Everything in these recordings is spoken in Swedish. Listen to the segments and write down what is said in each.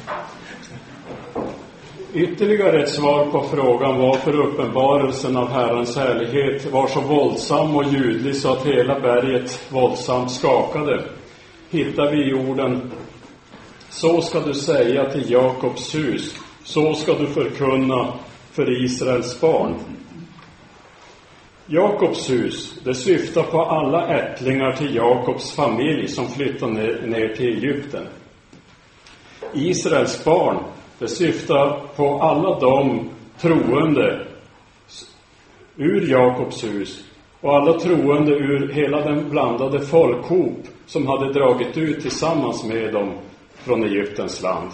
Ytterligare ett svar på frågan varför uppenbarelsen av Herrens härlighet var så våldsam och ljudlig så att hela berget våldsamt skakade hittar vi i orden: så ska du säga till Jakobs hus, så ska du förkunna för Israels barn. Jakobs hus, det syftar på alla ättlingar till Jakobs familj som flyttade ner till Egypten. Israels barn, det syftar på alla de troende ur Jakobs hus och alla troende ur hela den blandade folkhop som hade dragit ut tillsammans med dem från Egyptens land.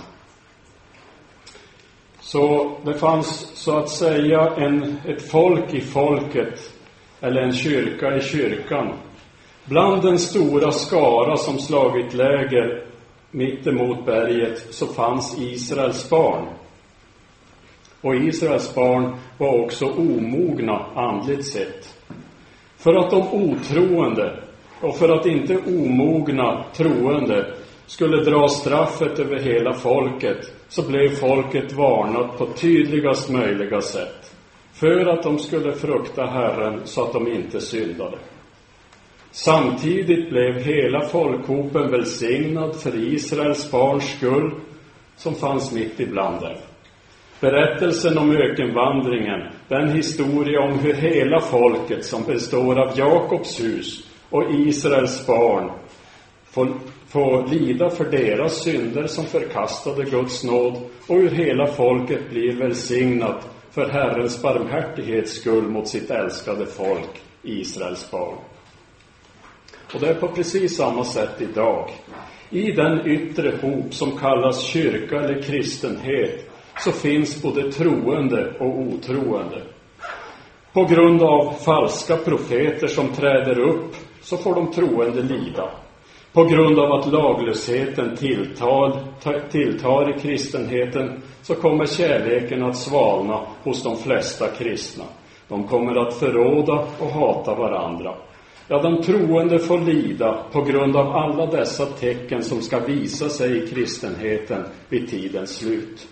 Så det fanns så att säga ett folk i folket, eller en kyrka i kyrkan. Bland den stora skara som slagit läger mitt emot berget så fanns Israels barn. Och Israels barn var också omogna andligt sett. För att de otroende och för att inte omogna troende skulle dra straffet över hela folket, så blev folket varnat på tydligast möjliga sätt, för att de skulle frukta Herren så att de inte syndade. Samtidigt blev hela folkhopen välsignad för Israels barns skull som fanns mitt ibland dem. Berättelsen om ökenvandringen, den historia om hur hela folket som består av Jakobs hus och Israels barn får lida för deras synder som förkastade Guds nåd, och hur hela folket blir välsignat för Herrens barmhärtighets skull mot sitt älskade folk, Israels barn. Och det är på precis samma sätt idag. I den yttre hop som kallas kyrka eller kristenhet så finns både troende och otroende. På grund av falska profeter som träder upp så får de troende lida. På grund av att laglösheten tilltar i kristenheten så kommer kärleken att svalna hos de flesta kristna. De kommer att förråda och hata varandra. Ja, de troende får lida på grund av alla dessa tecken som ska visa sig i kristenheten vid tidens slut.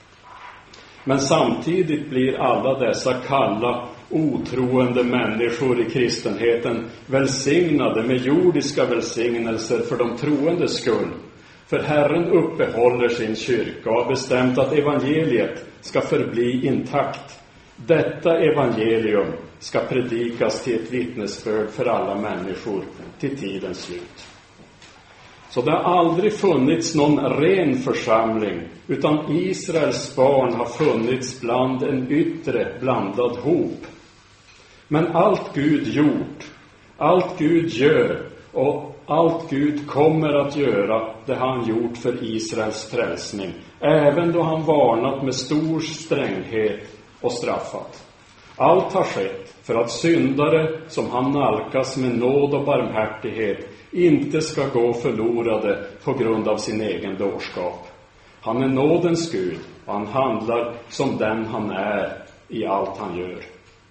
Men samtidigt blir alla dessa kalla, otroende människor i kristenheten välsignade med jordiska välsignelser för de troendes skull. För Herren uppehåller sin kyrka och har bestämt att evangeliet ska förbli intakt. Detta evangelium ska predikas till ett vittnesbörd för alla människor till tidens slut. Så det har aldrig funnits någon ren församling, utan Israels barn har funnits bland en yttre blandad hop. Men allt Gud gjort, allt Gud gör och allt Gud kommer att göra, det har han gjort för Israels frälsning, även då han varnat med stor stränghet och straffat. Allt har skett för att syndare som han nalkas med nåd och barmhärtighet inte ska gå förlorade på grund av sin egen dårskap. Han är nådens Gud och han handlar som den han är i allt han gör.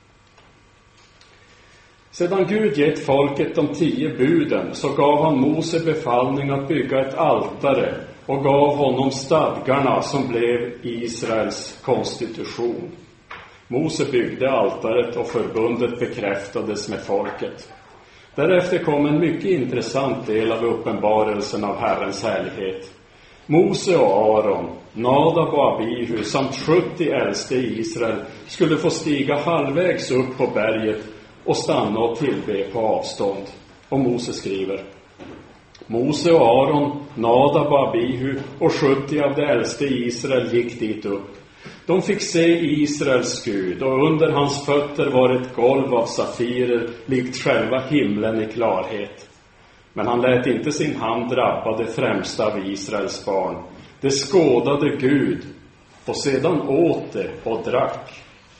Sedan Gud gett folket de 10 buden så gav han Mose befallning att bygga ett altare och gav honom stadgarna som blev Israels konstitution. Mose byggde altaret och förbundet bekräftades med folket. Därefter kom en mycket intressant del av uppenbarelsen av Herrens härlighet. Mose och Aron, Nadab och Abihu samt 70 äldste i Israel skulle få stiga halvvägs upp på berget och stanna och tillbe på avstånd. Och Mose skriver: Mose och Aron, Nadab och Abihu och 70 av de äldste i Israel gick dit upp. De fick se Israels Gud, och under hans fötter var ett golv av safirer likt själva himlen i klarhet. Men han lät inte sin hand drabba det främsta av Israels barn. Det skådade Gud och sedan åt det och drack.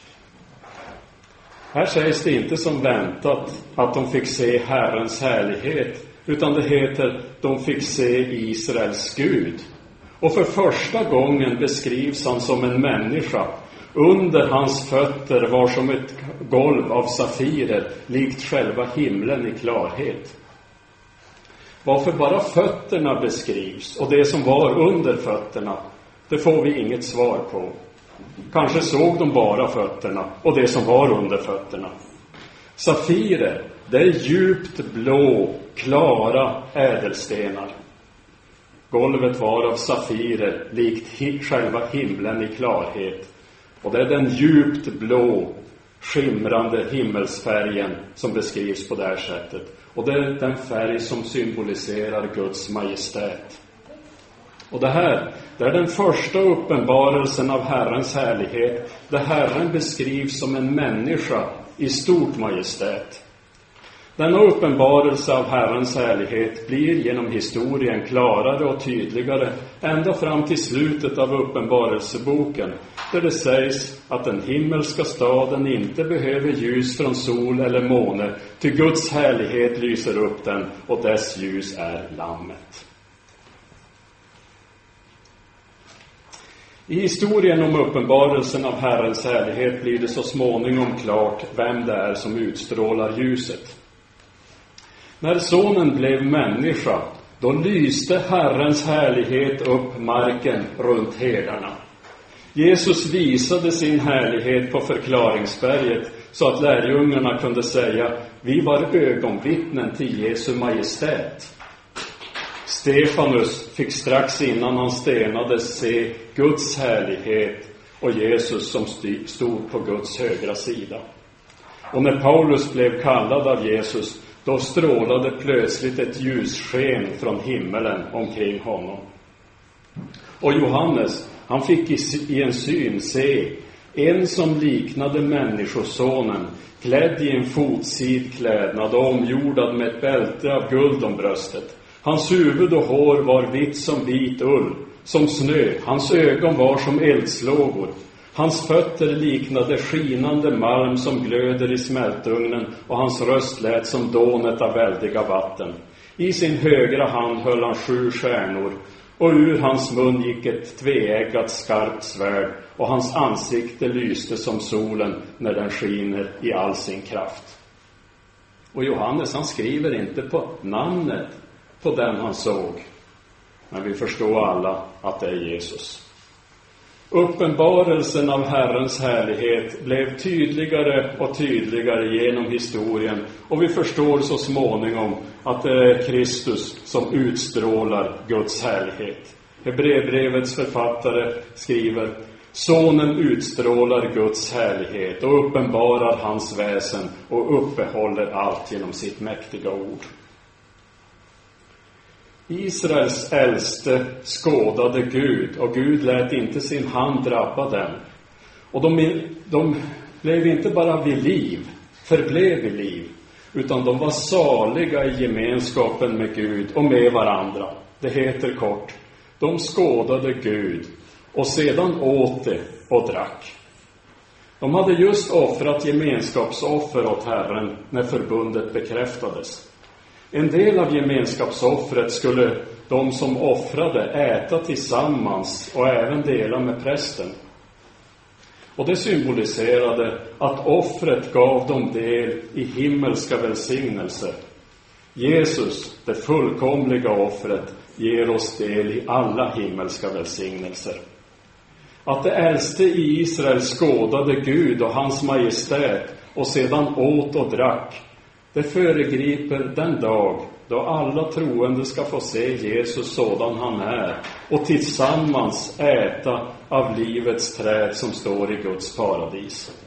Här sägs det inte som väntat att de fick se Herrens härlighet, utan det heter de fick se Israels Gud. Och för första gången beskrivs han som en människa. Under hans fötter var som ett golv av safirer, likt själva himlen i klarhet. Varför bara fötterna beskrivs och det som var under fötterna, Det får vi inget svar på. Kanske såg de bara fötterna och det som var under fötterna. Safirer, det är djupt blå, klara ädelstenar. Golvet var av safirer, likt själva himlen i klarhet. Och det är den djupt blå, skimrande himmelsfärgen som beskrivs på det här sättet. Och det är den färg som symboliserar Guds majestät. Och det här, det är den första uppenbarelsen av Herrens härlighet, där Herren beskrivs som en människa i stort majestät. Denna uppenbarelse av Herrens härlighet blir genom historien klarare och tydligare ända fram till slutet av uppenbarelseboken, där det sägs att den himmelska staden inte behöver ljus från sol eller måne, ty Guds härlighet lyser upp den och dess ljus är lammet. I historien om uppenbarelsen av Herrens härlighet blir det så småningom klart vem det är som utstrålar ljuset. När sonen blev människa, då lyste Herrens härlighet upp marken runt herdarna. Jesus visade sin härlighet på förklaringsberget så att lärjungarna kunde säga: vi var ögonvittnen till Jesu majestät. Stefanus fick strax innan han stenades se Guds härlighet och Jesus som stod på Guds högra sida. Och när Paulus blev kallad av Jesus, då strålade plötsligt ett ljussken från himmelen omkring honom. Och Johannes, han fick i en syn se en som liknade människosonen, klädd i en fotsid klädnad och omgjordad med ett bälte av guld om bröstet. Hans huvud och hår var vitt som vit ull, som snö. Hans ögon var som eldslågor. Hans fötter liknade skinande malm som glöder i smältugnen, och hans röst lät som dånet av väldiga vatten. I sin högra hand höll han 7 stjärnor, och ur hans mun gick ett tveeggat skarpt svärd, och hans ansikte lyste som solen när den skiner i all sin kraft. Och Johannes, han skriver inte på namnet på den han såg, men vi förstår alla att det är Jesus. Uppenbarelsen av Herrens härlighet blev tydligare och tydligare genom historien, och vi förstår så småningom att det är Kristus som utstrålar Guds härlighet. Hebreerbrevets författare skriver: sonen utstrålar Guds härlighet och uppenbarar hans väsen och uppehåller allt genom sitt mäktiga ord. Israels äldste skådade Gud, och Gud lät inte sin hand drabba dem. Och de blev inte bara vid liv, förblev vid liv, utan de var saliga i gemenskapen med Gud och med varandra. Det heter kort: de skådade Gud och sedan åt det och drack. De hade just offrat gemenskapsoffer åt Herren när förbundet bekräftades. En del av gemenskapsoffret skulle de som offrade äta tillsammans och även dela med prästen. Och det symboliserade att offret gav dem del i himmelska välsignelser. Jesus, det fullkomliga offret, ger oss del i alla himmelska välsignelser. Att det äldste i Israel skådade Gud och hans majestät och sedan åt och drack, det föregriper den dag då alla troende ska få se Jesus sådan han är och tillsammans äta av livets träd som står i Guds paradis.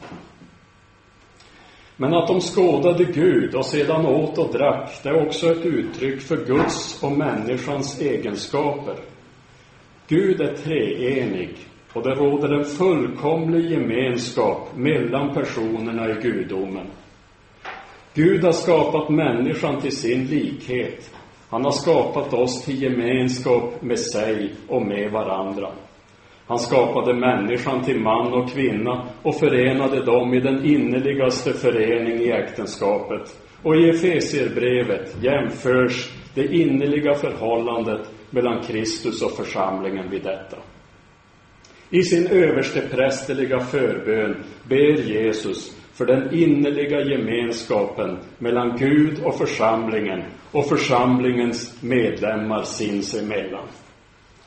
Men att de skådade Gud och sedan åt och drack, det är också ett uttryck för Guds och människans egenskaper. Gud är treenig, och det råder en fullkomlig gemenskap mellan personerna i gudomen. Gud har skapat människan till sin likhet. Han har skapat oss till gemenskap med sig och med varandra. Han skapade människan till man och kvinna och förenade dem i den innerligaste förening i äktenskapet. Och i Efesierbrevet jämförs det innerliga förhållandet mellan Kristus och församlingen vid detta. I sin översteprästerliga förbön ber Jesus för den innerliga gemenskapen mellan Gud och församlingens medlemmar sinsemellan.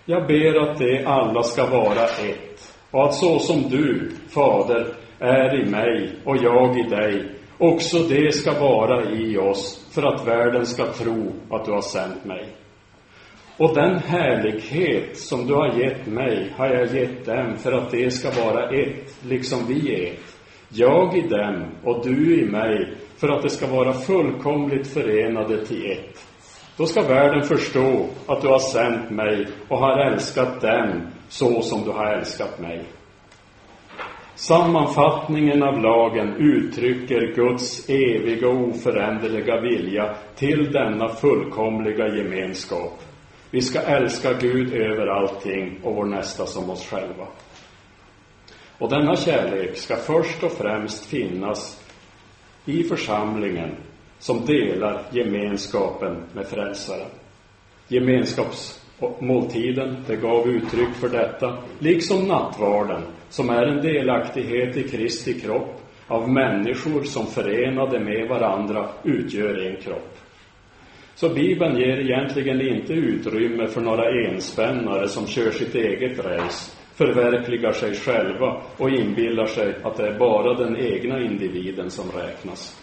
Jag ber att det alla ska vara ett, och att så som du, Fader, är i mig och jag i dig, också det ska vara i oss, för att världen ska tro att du har sänt mig. Och den härlighet som du har gett mig har jag gett dem, för att det ska vara ett, liksom vi är ett. Jag i dem och du i mig, för att det ska vara fullkomligt förenade till ett. Då ska världen förstå att du har sänt mig och har älskat dem så som du har älskat mig. Sammanfattningen av lagen uttrycker Guds eviga och oföränderliga vilja till denna fullkomliga gemenskap. Vi ska älska Gud över allting och vår nästa som oss själva. Och denna kärlek ska först och främst finnas i församlingen som delar gemenskapen med frälsaren. Gemenskapsmåltiden, det gav uttryck för detta, liksom nattvarden, som är en delaktighet i Kristi kropp av människor som förenade med varandra utgör en kropp. Så Bibeln ger egentligen inte utrymme för några enspännare som kör sitt eget race, förverkligar sig själva och inbillar sig att det är bara den egna individen som räknas.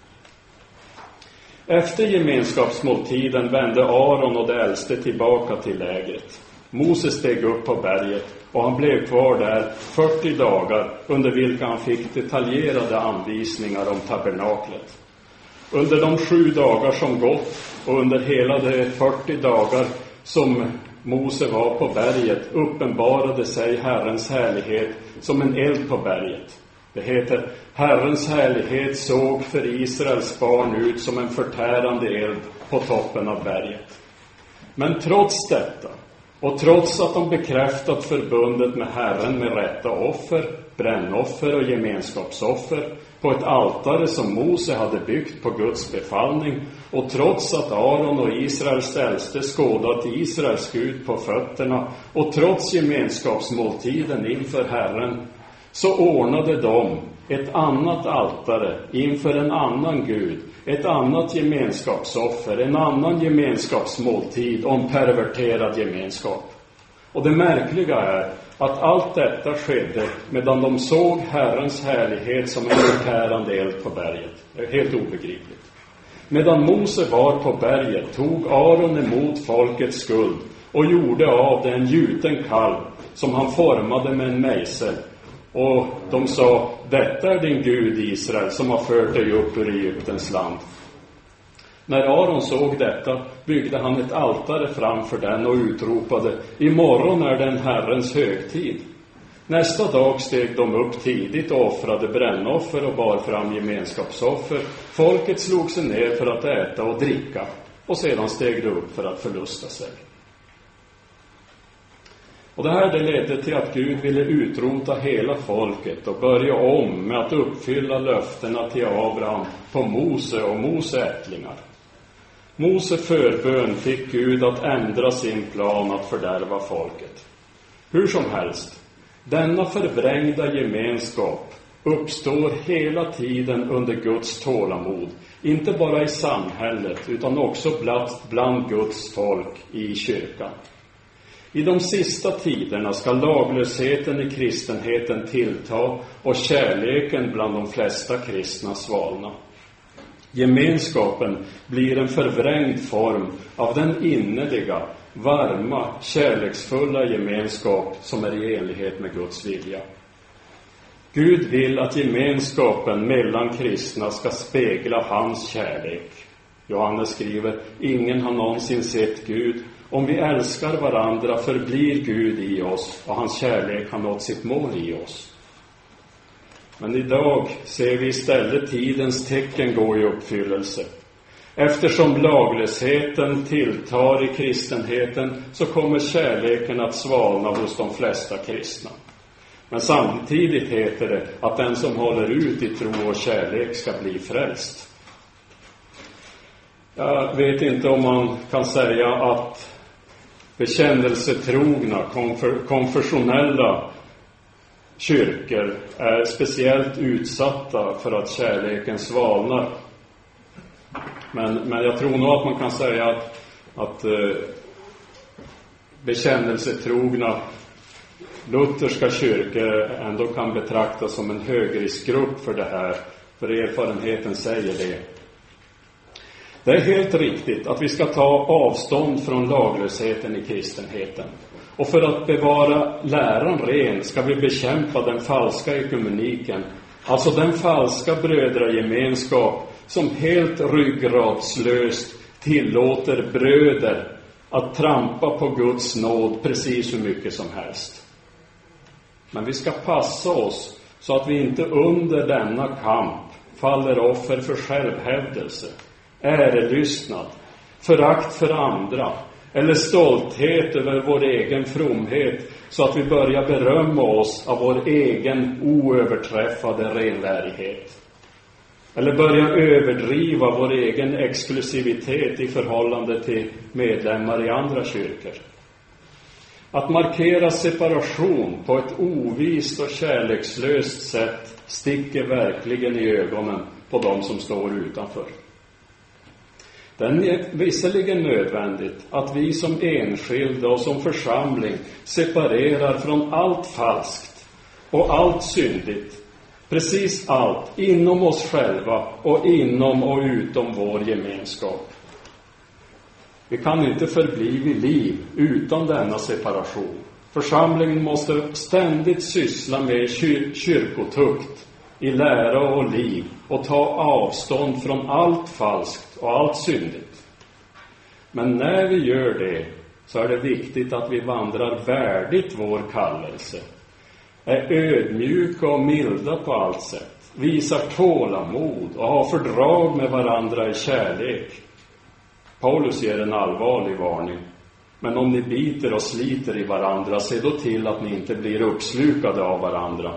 Efter gemenskapsmåltiden vände Aron och de äldste tillbaka till lägret. Mose steg upp på berget och han blev kvar där 40 dagar under vilka han fick detaljerade anvisningar om tabernaklet. Under de 7 dagar som gått och under hela de 40 dagar som Mose var på berget uppenbarade sig Herrens härlighet som en eld på berget. Det heter: Herrens härlighet såg för Israels barn ut som en förtärande eld på toppen av berget. Men trots detta, och trots att de bekräftat förbundet med Herren med rätta offer, brännoffer och gemenskapsoffer på ett altare som Mose hade byggt på Guds befallning, och trots att Aron och Israels äldste skådat Israels Gud på fötterna, och trots gemenskapsmåltiden inför Herren, så ordnade de ett annat altare inför en annan Gud, ett annat gemenskapsoffer, en annan gemenskapsmåltid och en perverterad gemenskap. Och det märkliga är att allt detta skedde medan de såg Herrens härlighet som en förtärande eld på berget. Det är helt obegripligt. Medan Mose var på berget tog Aron emot folkets skuld och gjorde av det en gjuten kalv som han formade med en mejsel. Och de sa: detta är din Gud Israel som har fört dig upp ur Egyptens land. När Aron såg detta byggde han ett altare framför den och utropade: imorgon är den Herrens högtid. Nästa dag steg de upp tidigt och offrade brännoffer och bar fram gemenskapsoffer. Folket slog sig ner för att äta och dricka, och sedan steg de upp för att förlusta sig. Och det ledde till att Gud ville utrota hela folket och börja om med att uppfylla löftena till Abraham på Mose och Mose ättlingar. Mose förbön fick Gud att ändra sin plan att fördärva folket. Hur som helst, denna förvrängda gemenskap uppstår hela tiden under Guds tålamod, inte bara i samhället utan också bland Guds folk i kyrkan. I de sista tiderna ska laglösheten i kristenheten tillta och kärleken bland de flesta kristna svalna. Gemenskapen blir en förvrängd form av den innerliga, varma, kärleksfulla gemenskap som är i enlighet med Guds vilja. Gud vill att gemenskapen mellan kristna ska spegla hans kärlek. Johannes skriver: ingen har någonsin sett Gud. Om vi älskar varandra förblir Gud i oss och hans kärlek har nått sitt mål i oss. Men idag ser vi istället tidens tecken gå i uppfyllelse. Eftersom laglösheten tilltar i kristenheten så kommer kärleken att svalna hos de flesta kristna. Men samtidigt heter det att den som håller ut i tro och kärlek ska bli frälst. Jag vet inte om man kan säga att bekännelsetrogna, konfessionella kyrkor är speciellt utsatta för att kärleken svalnar. Men jag tror nog att man kan säga att bekännelsetrogna lutherska kyrkor ändå kan betraktas som en högriskgrupp för det här, för erfarenheten säger det. Det är helt riktigt att vi ska ta avstånd från laglösheten i kristenheten. Och för att bevara läran ren ska vi bekämpa den falska ekumeniken, alltså den falska brödragemenskap som helt ryggradslöst tillåter bröder att trampa på Guds nåd precis hur mycket som helst. Men vi ska passa oss så att vi inte under denna kamp faller offer för självhävdelse, ärelystnad, förakt för andra eller stolthet över vår egen fromhet, så att vi börjar berömma oss av vår egen oöverträffade renlärighet. Eller börjar överdriva vår egen exklusivitet i förhållande till medlemmar i andra kyrkor. Att markera separation på ett ovist och kärlekslöst sätt sticker verkligen i ögonen på dem som står utanför. Det är visserligen nödvändigt att vi som enskilda och som församling separerar från allt falskt och allt syndigt, precis allt inom oss själva och inom och utom vår gemenskap. Vi kan inte förbli vid liv utan denna separation. Församlingen måste ständigt syssla med kyrkotukt i lära och liv och ta avstånd från allt falskt och allt syndigt. Men när vi gör det så är det viktigt att vi vandrar värdigt vår kallelse, är ödmjuka och milda på allt sätt, visar tålamod och har fördrag med varandra i kärlek. Paulus ger en allvarlig varning. Men om ni biter och sliter i varandra, se då till att ni inte blir uppslukade av varandra.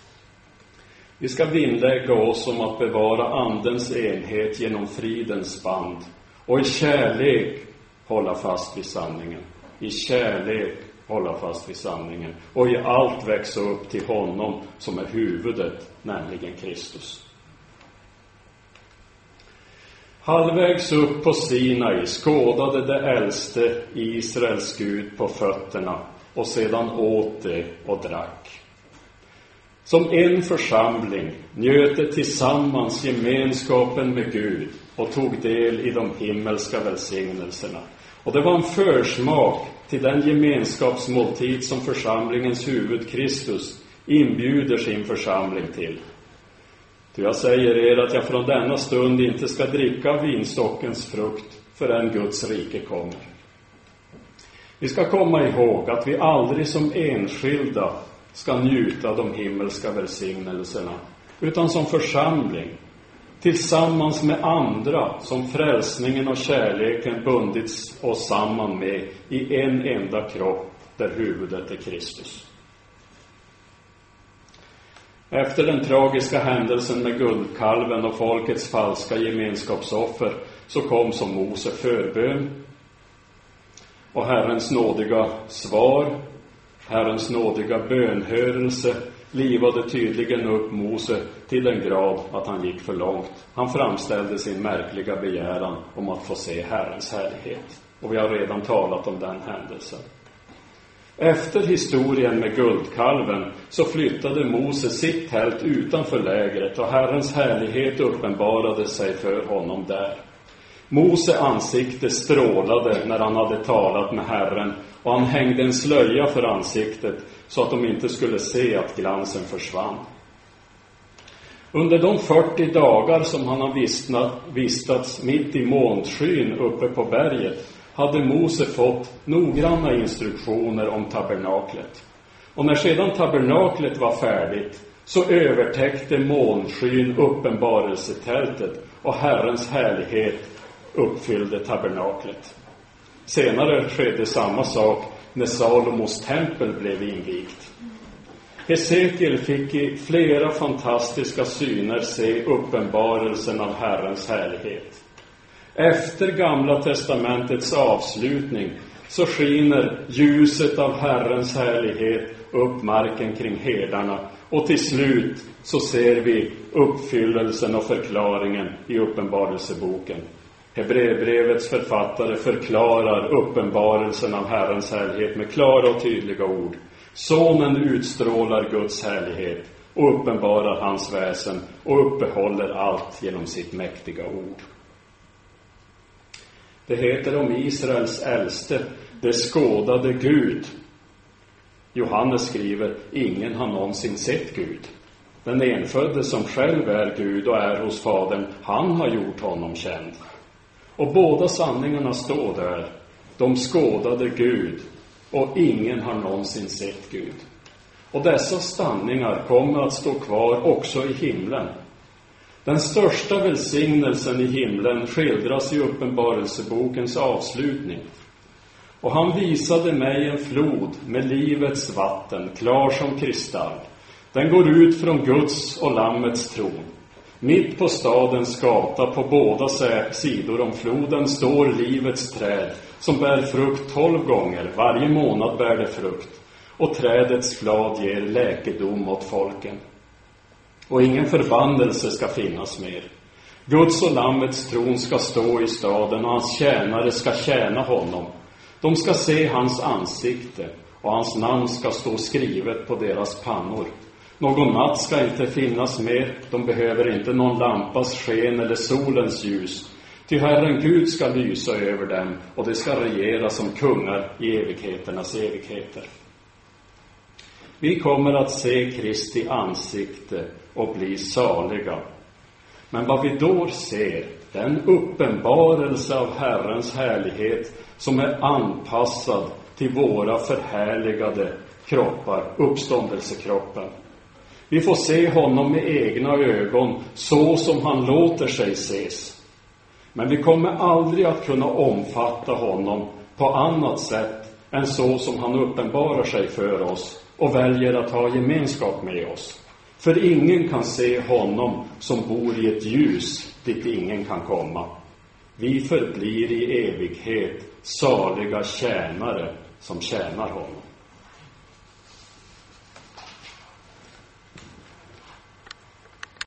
Vi ska vinnlägga oss om att bevara andens enhet genom fridens band och i kärlek hålla fast vid sanningen. I kärlek hålla fast vid sanningen och i allt växa upp till honom som är huvudet, nämligen Kristus. Halvvägs upp på Sinai skådade det äldste Israels Gud på fötterna och sedan åt det och drack. Som en församling njöt det tillsammans gemenskapen med Gud och tog del i de himmelska välsignelserna. Och det var en försmak till den gemenskapsmåltid som församlingens huvud Kristus inbjuder sin församling till. Ty jag säger er att jag från denna stund inte ska dricka vinstockens frukt förrän Guds rike kommer. Vi ska komma ihåg att vi aldrig som enskilda ska njuta de himmelska välsignelserna, utan som församling, tillsammans med andra som frälsningen och kärleken bundits oss samman med i en enda kropp där huvudet är Kristus. Efter den tragiska händelsen med guldkalven och folkets falska gemenskapsoffer så kom som Mose förbön. Och Herrens nådiga svar, Herrens nådiga bönhörelse livade tydligen upp Mose till den grad att han gick för långt. Han framställde sin märkliga begäran om att få se Herrens härlighet. Och vi har redan talat om den händelsen. Efter historien med guldkalven så flyttade Mose sitt tält utanför lägret och Herrens härlighet uppenbarade sig för honom där. Mose ansikte strålade när han hade talat med Herren och han hängde en slöja för ansiktet så att de inte skulle se att glansen försvann. Under de 40 dagar som han har vistats mitt i månskyn uppe på berget hade Mose fått noggranna instruktioner om tabernaklet. Och när sedan tabernaklet var färdigt så övertäckte månskyn uppenbarelsetältet och Herrens härlighet uppfyllde tabernaklet. Senare skedde samma sak när Salomos tempel blev invigt. Hesekiel fick i flera fantastiska syner se uppenbarelsen av Herrens härlighet. Efter Gamla testamentets avslutning så skiner ljuset av Herrens härlighet upp marken kring herdarna och till slut så ser vi uppfyllelsen och förklaringen i uppenbarelseboken. Hebreerbrevets författare förklarar uppenbarelsen av Herrens härlighet med klara och tydliga ord. Sonen utstrålar Guds härlighet och uppenbarar hans väsen och uppehåller allt genom sitt mäktiga ord. Det heter om Israels äldste, det skådade Gud. Johannes skriver, ingen har någonsin sett Gud. Den enfödde som själv är Gud och är hos Fadern, han har gjort honom känd. Och båda sanningarna står där. De skådade Gud och ingen har någonsin sett Gud. Och dessa sanningar kommer att stå kvar också i himlen. Den största välsignelsen i himlen skildras i Uppenbarelsebokens avslutning. Och han visade mig en flod med livets vatten, klar som kristall. Den går ut från Guds och Lammets tron. Mitt på stadens gata på båda sidor om floden står livets träd som bär frukt 12 gånger. Varje månad bär det frukt. Och trädets blad ger läkedom åt folken. Och ingen förbannelse ska finnas mer. Guds och Lammets tron ska stå i staden och hans tjänare ska tjäna honom. De ska se hans ansikte och hans namn ska stå skrivet på deras pannor. Någon natt ska inte finnas mer, de behöver inte någon lampas sken eller solens ljus. Ty Herren Gud ska lysa över dem och de ska regera som kungar i evigheternas evigheter. Vi kommer att se Kristi ansikte och bli saliga. Men vad vi då ser, den uppenbarelse av Herrens härlighet som är anpassad till våra förhärligade kroppar, uppståndelsekroppen. Vi får se honom med egna ögon så som han låter sig ses. Men vi kommer aldrig att kunna omfatta honom på annat sätt än så som han uppenbarar sig för oss och väljer att ha gemenskap med oss. För ingen kan se honom som bor i ett ljus dit ingen kan komma. Vi förblir i evighet saliga tjänare som tjänar honom.